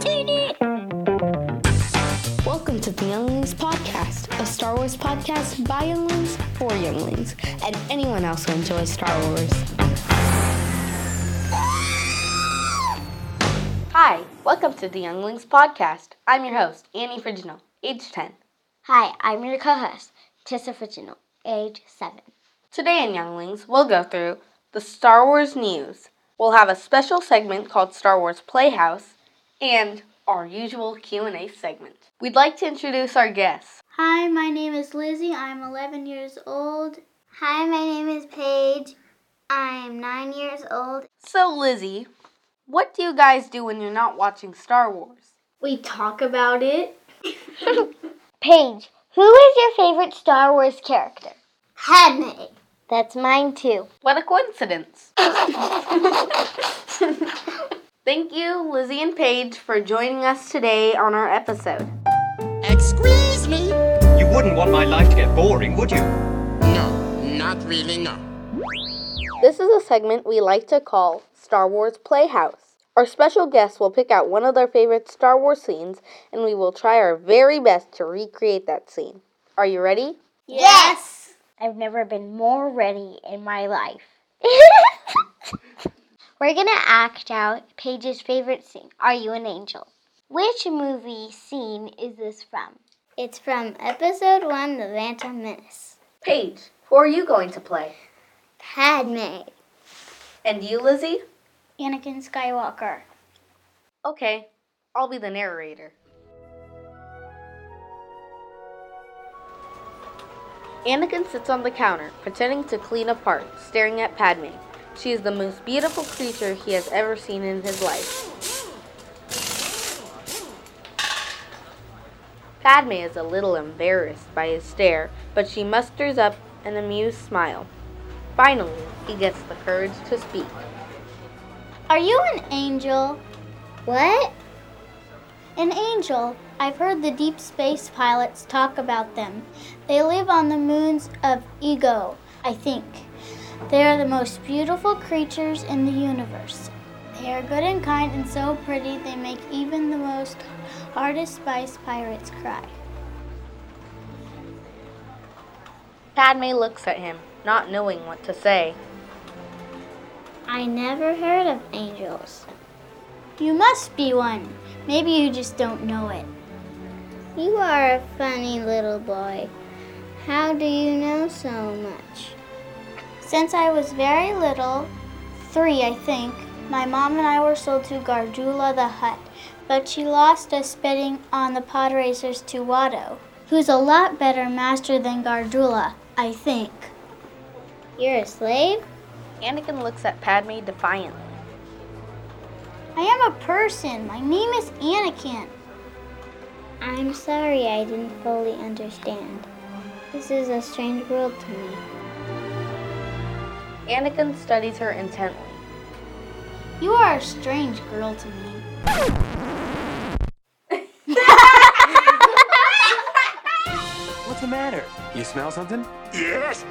Welcome to the Younglings Podcast, a Star Wars podcast by younglings for younglings, and anyone else who enjoys Star Wars. Hi, welcome to the Younglings Podcast. I'm your host, Annie Friginal, age 10. Hi, I'm your co-host, Tessa Friginal, age 7. Today in Younglings, we'll go through the Star Wars news. We'll have a special segment called Star Wars Playhouse, and our usual Q&A segment. We'd like to introduce our guests. Hi, my name is Lizzie. I'm 11 years old. Hi, my name is Paige. I'm 9 years old. So, Lizzie, what do you guys do when you're not watching Star Wars? We talk about it. Paige, who is your favorite Star Wars character? Padme. That's mine too. What a coincidence. Thank you, Lizzie and Paige, for joining us today on our episode. Excuse me? You wouldn't want my life to get boring, would you? No, not really, no. This is a segment we like to call Star Wars Playhouse. Our special guests will pick out one of their favorite Star Wars scenes, and we will try our very best to recreate that scene. Are you ready? Yes! I've never been more ready in my life. We're going to act out Paige's favorite scene, Are You an Angel? Which movie scene is this from? It's from Episode 1, The Phantom Menace. Paige, who are you going to play? Padme. And you, Lizzie? Anakin Skywalker. Okay, I'll be the narrator. Anakin sits on the counter, pretending to clean a part, staring at Padme. She is the most beautiful creature he has ever seen in his life. Padme is a little embarrassed by his stare, but she musters up an amused smile. Finally, he gets the courage to speak. Are you an angel? What? An angel. I've heard the deep space pilots talk about them. They live on the moons of Ego, I think. They are the most beautiful creatures in the universe. They are good and kind and so pretty they make even the most hardest spice pirates cry. Padme looks at him, not knowing what to say. I never heard of angels. You must be one. Maybe you just don't know it. You are a funny little boy. How do you know so much? Since I was very little, 3 I think, my mom and I were sold to Garjula the Hutt, but she lost us spitting on the pod racers to Watto, who's a lot better master than Garjula, I think. You're a slave? Anakin looks at Padme defiantly. I am a person. My name is Anakin. I'm sorry I didn't fully understand. This is a strange world to me. Anakin studies her intently. You are a strange girl to me. What's the matter? You smell something? Yes!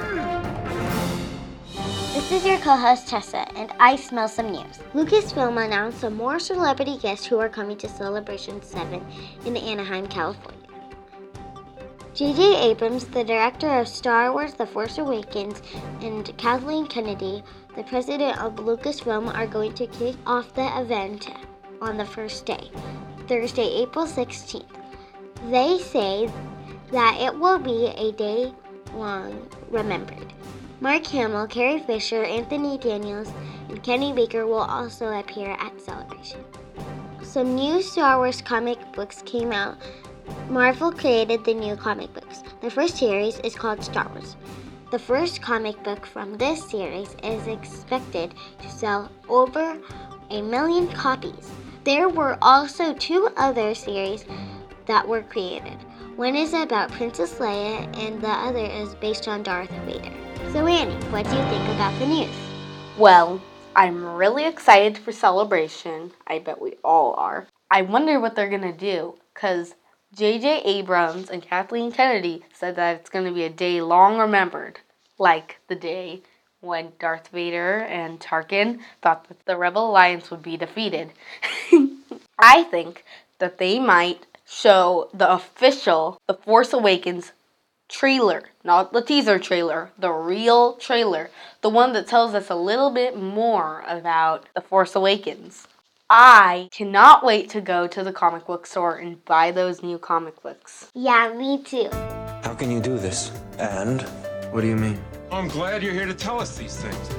This is your co-host Tessa, and I smell some news. Lucasfilm announced some more celebrity guests who are coming to Celebration 7 in Anaheim, California. J.J. Abrams, the director of Star Wars The Force Awakens, and Kathleen Kennedy, the president of Lucasfilm, are going to kick off the event on the first day, Thursday, April 16th. They say that it will be a day long remembered. Mark Hamill, Carrie Fisher, Anthony Daniels, and Kenny Baker will also appear at Celebration. Some new Star Wars comic books came out. Marvel created the new comic books. The first series is called Star Wars. The first comic book from this series is expected to sell over 1 million copies. There were also 2 other series that were created. One is about Princess Leia and the other is based on Darth Vader. So Annie, what do you think about the news? Well, I'm really excited for Celebration. I bet we all are. I wonder what they're going to do, because J.J. Abrams and Kathleen Kennedy said that it's going to be a day long remembered, like the day when Darth Vader and Tarkin thought that the Rebel Alliance would be defeated. I think that they might show the official The Force Awakens trailer, not the teaser trailer, the real trailer, the one that tells us a little bit more about The Force Awakens. I cannot wait to go to the comic book store and buy those new comic books. Yeah, me too. How can you do this? And? What do you mean? I'm glad you're here to tell us these things.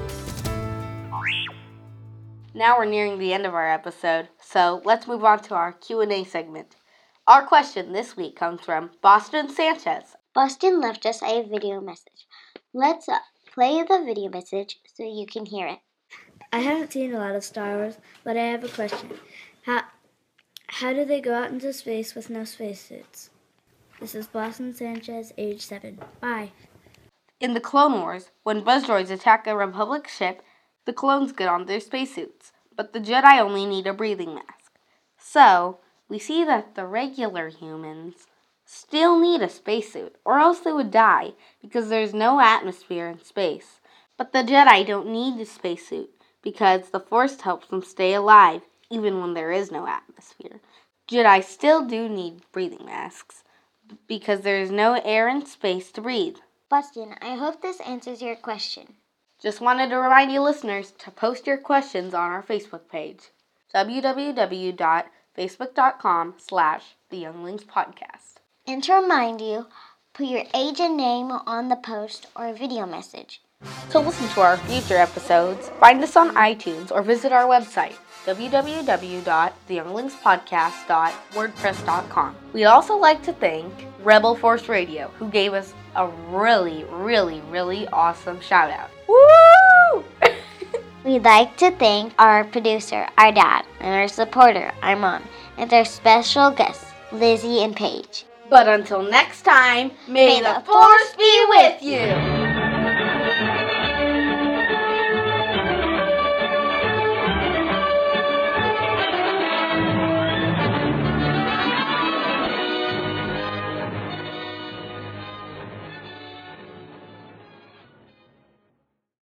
Now we're nearing the end of our episode, so let's move on to our Q&A segment. Our question this week comes from Boston Sanchez. Boston left us a video message. Let's play the video message so you can hear it. I haven't seen a lot of Star Wars, but I have a question. How do they go out into space with no spacesuits? This is Boston Sanchez, age 7. Bye. In the Clone Wars, when Buzz droids attack a Republic ship, the clones get on their spacesuits, but the Jedi only need a breathing mask. So, we see that the regular humans still need a spacesuit, or else they would die, because there's no atmosphere in space. But the Jedi don't need a spacesuit, because the Force helps them stay alive, even when there is no atmosphere. Jedi still do need breathing masks, because there is no air in space to breathe. Boston, I hope this answers your question. Just wanted to remind you listeners to post your questions on our Facebook page, www.facebook.com/theyounglingspodcast. And to remind you, put your age and name on the post or video message. To listen to our future episodes, find us on iTunes or visit our website, www.theyounglingspodcast.wordpress.com. We'd also like to thank Rebel Force Radio, who gave us a really, really, really awesome shout out. Woo! We'd like to thank our producer, our dad, and our supporter, our mom, and our special guests, Lizzie and Paige. But until next time, may the Force be with you!